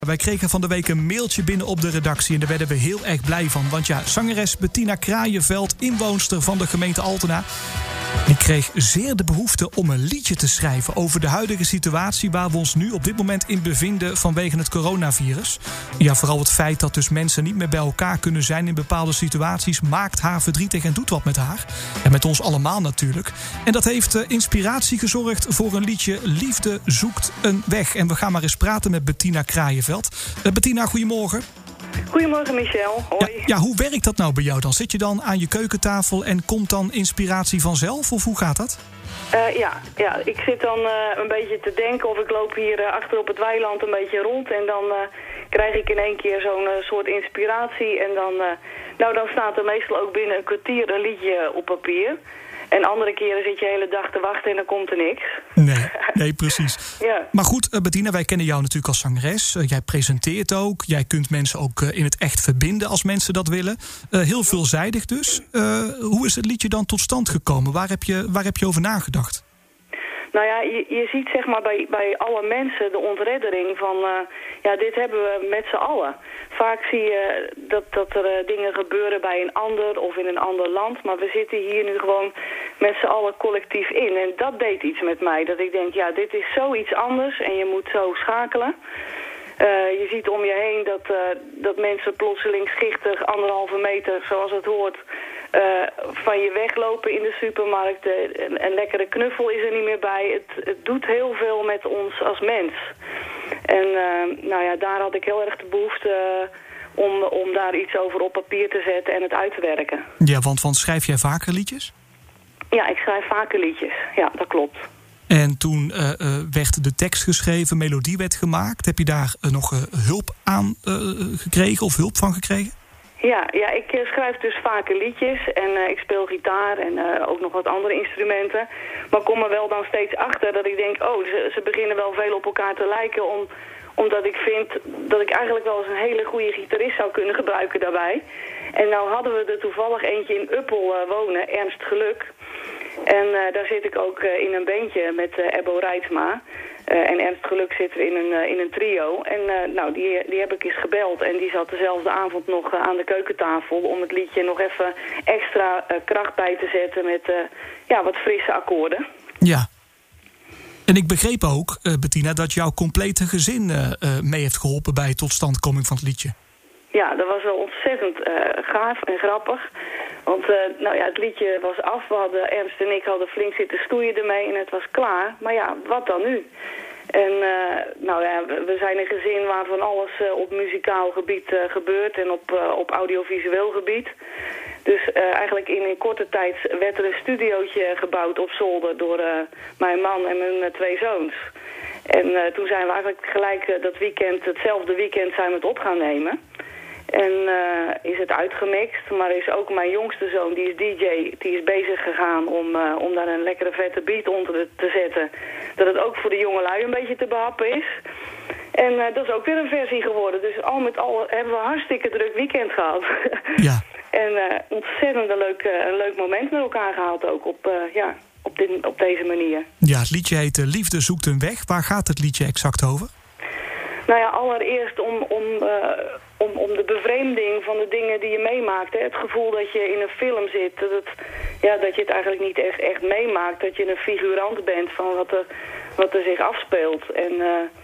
Wij kregen van de week een mailtje binnen op de redactie en daar werden we heel erg blij van. Want ja, zangeres Bettina Kraaienveld, inwoonster van de gemeente Altena, die kreeg zeer de behoefte om een liedje te schrijven over de huidige situatie waar we ons nu op dit moment in bevinden vanwege het coronavirus. Ja, vooral het feit dat dus mensen niet meer bij elkaar kunnen zijn in bepaalde situaties maakt haar verdrietig en doet wat met haar. En met ons allemaal natuurlijk. En dat heeft inspiratie gezorgd voor een liedje Liefde zoekt een weg. En we gaan maar eens praten met Bettina Kraaienveld. Bettina, goedemorgen. Goedemorgen, Michel. Hoi. Ja, hoe werkt dat nou bij jou dan? Zit je dan aan je keukentafel en komt dan inspiratie vanzelf? Of hoe gaat dat? Ja, ik zit dan een beetje te denken of ik loop hier achter op het weiland een beetje rond. En dan krijg ik in één keer zo'n soort inspiratie. En dan staat er meestal ook binnen een kwartier een liedje op papier. En andere keren zit je de hele dag te wachten en dan komt er niks. Nee, precies. Ja. Maar goed, Bettina, wij kennen jou natuurlijk als zangeres. Jij presenteert ook. Jij kunt mensen ook in het echt verbinden als mensen dat willen. Heel veelzijdig dus. Hoe is het liedje dan tot stand gekomen? Waar heb je over nagedacht? Nou ja, je ziet zeg maar bij alle mensen de ontreddering van... dit hebben we met z'n allen. Vaak zie je dat er dingen gebeuren bij een ander of in een ander land. Maar we zitten hier nu gewoon met z'n allen collectief in. En dat deed iets met mij. Dat ik denk, ja, dit is zoiets anders en je moet zo schakelen. Je ziet om je heen dat mensen plotseling schichtig 1,5 meter, zoals het hoort... van je weglopen in de supermarkt. Een lekkere knuffel is er niet meer bij. Het doet heel veel met ons als mens. En daar had ik heel erg de behoefte om daar iets over op papier te zetten en het uit te werken. Ja, want schrijf jij vaker liedjes? Ja, ik schrijf vaker liedjes. Ja, dat klopt. En toen werd de tekst geschreven, melodie werd gemaakt. Heb je daar nog hulp aan gekregen of hulp van gekregen? Ja, ik schrijf dus vaker liedjes en ik speel gitaar en ook nog wat andere instrumenten. Maar kom er wel dan steeds achter dat ik denk, ze beginnen wel veel op elkaar te lijken. Omdat ik vind dat ik eigenlijk wel eens een hele goede gitarist zou kunnen gebruiken daarbij. En nou hadden we er toevallig eentje in Uppel wonen, Ernst Geluk. En daar zit ik ook in een bandje met Ebbo Reitsma. En Ernst Geluk zit er in een trio. En die heb ik eens gebeld. En die zat dezelfde avond nog aan de keukentafel... om het liedje nog even extra kracht bij te zetten met wat frisse akkoorden. Ja. En ik begreep ook, Bettina, dat jouw complete gezin mee heeft geholpen... bij totstandkoming van het liedje. Ja, dat was wel ontzettend gaaf en grappig. Want het liedje was af. Ernst en ik hadden flink zitten stoeien ermee en het was klaar. Maar ja, wat dan nu? En we zijn een gezin waar van alles op muzikaal gebied gebeurt en op audiovisueel gebied. Dus eigenlijk in een korte tijd werd er een studiootje gebouwd op zolder door mijn man en mijn 2 zoons. En toen zijn we eigenlijk gelijk hetzelfde weekend zijn we het op gaan nemen. En is het uitgemixt, maar is ook mijn jongste zoon, die is DJ, die is bezig gegaan om daar een lekkere vette beat onder te zetten. Dat het ook voor de jongelui een beetje te behappen is. En dat is ook weer een versie geworden. Dus al met al hebben we een hartstikke druk weekend gehad. Ja. En ontzettend een leuk moment met elkaar gehad ook op deze manier. Ja, het liedje heet Liefde zoekt een weg. Waar gaat het liedje exact over? Nou ja, allereerst om de bevreemding van de dingen die je meemaakt. Hè. Het gevoel dat je in een film zit. Dat je het eigenlijk niet echt meemaakt. Dat je een figurant bent van wat er zich afspeelt. En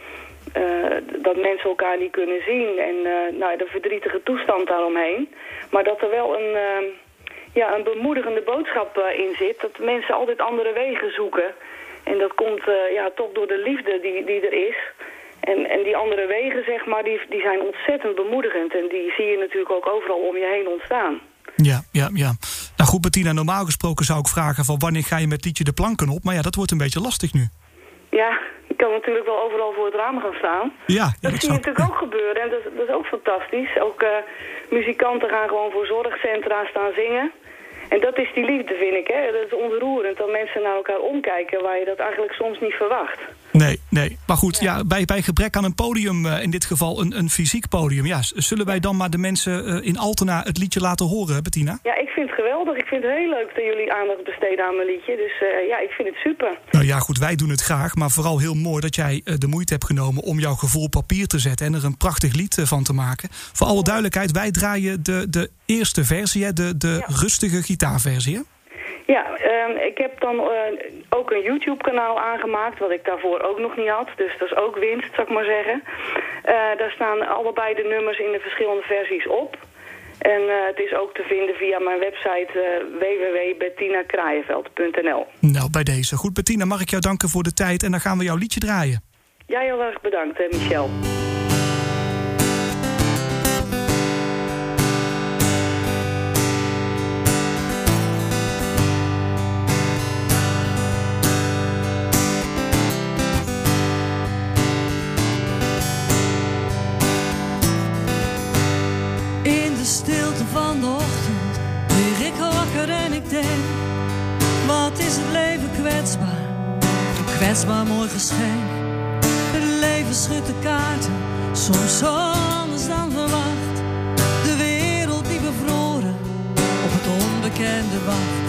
dat mensen elkaar niet kunnen zien. En de verdrietige toestand daaromheen. Maar dat er wel een bemoedigende boodschap in zit. Dat mensen altijd andere wegen zoeken. En dat komt toch door de liefde die er is. En die andere wegen, zeg maar, die zijn ontzettend bemoedigend. En die zie je natuurlijk ook overal om je heen ontstaan. Ja. Nou goed, Bettina, normaal gesproken zou ik vragen van wanneer ga je met het liedje de planken op? Maar ja, dat wordt een beetje lastig nu. Ja, ik kan natuurlijk wel overal voor het raam gaan staan. Ja, dat zie je natuurlijk ook gebeuren en dat is ook fantastisch. Ook muzikanten gaan gewoon voor zorgcentra staan zingen. En dat is die liefde, vind ik. Hè? Dat is ontroerend dat mensen naar elkaar omkijken waar je dat eigenlijk soms niet verwacht. Nee. Maar goed, bij gebrek aan een podium, in dit geval een fysiek podium. Ja, zullen wij dan maar de mensen in Altena het liedje laten horen, Bettina? Ja, ik vind het geweldig. Ik vind het heel leuk dat jullie aandacht besteden aan mijn liedje. Dus ik vind het super. Nou ja, goed, wij doen het graag. Maar vooral heel mooi dat jij de moeite hebt genomen om jouw gevoel op papier te zetten en er een prachtig lied van te maken. Voor alle duidelijkheid, wij draaien de eerste versie, hè, de rustige gitaarversie, hè? Ja, ik heb dan ook een YouTube-kanaal aangemaakt, wat ik daarvoor ook nog niet had. Dus dat is ook winst, zou ik maar zeggen. Daar staan allebei de nummers in de verschillende versies op. En het is ook te vinden via mijn website www.bettinakraaienveld.nl. Nou, bij deze. Goed, Bettina, mag ik jou danken voor de tijd en dan gaan we jouw liedje draaien. Ja, heel erg bedankt, Michel. Stilte van de ochtend lig ik wakker en ik denk: wat is het leven kwetsbaar? Een kwetsbaar mooi geschenk. Het leven schudt de kaarten, soms zo anders dan verwacht. De wereld die bevroren op het onbekende wacht.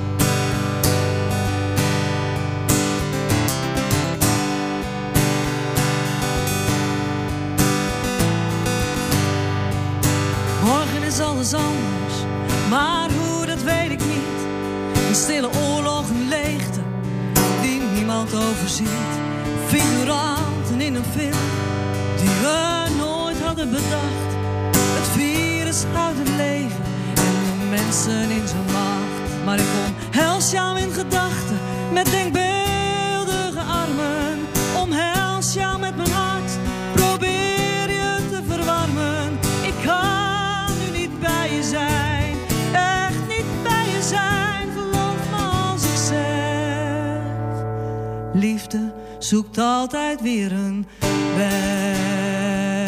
Morgen is alles anders, maar hoe, dat weet ik niet. Een stille oorlog, een leegte, die niemand overziet. Figuranten in een film, die we nooit hadden bedacht. Het virus houdt het leven en de mensen in zijn macht. Maar ik omhels jou in gedachten, met denkbeeldige armen. Omhels jou met mijn hart, probeer je te verwarmen. Ik kan bij je zijn, echt niet bij je zijn. Geloof me als ik zeg, liefde zoekt altijd weer een weg.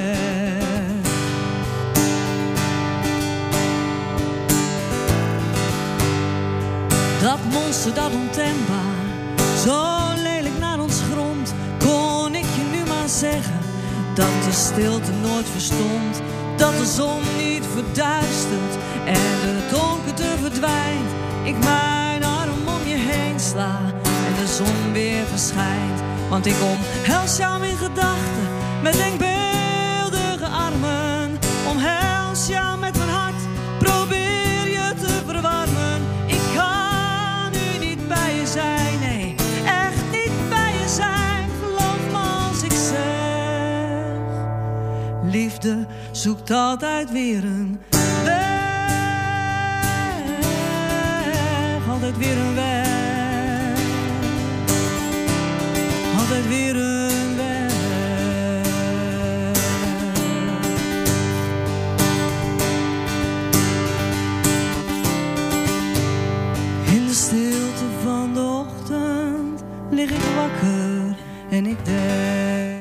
Dat monster, dat ontembaar, zo lelijk naar ons grond. Kon ik je nu maar zeggen, dat de stilte nooit verstond. Dat de zon niet verduistert en de donkerte verdwijnt. Ik mijn arm om je heen sla en de zon weer verschijnt. Want ik omhels jou in gedachten, met denkbeeldige armen. Omhels jou met mijn hart, probeer je te verwarmen. Ik kan nu niet bij je zijn, nee, echt niet bij je zijn. Geloof me als ik zeg, liefde zoekt altijd weer een weg. Altijd weer een weg. Altijd weer een weg. In de stilte van de ochtend lig ik wakker en ik denk: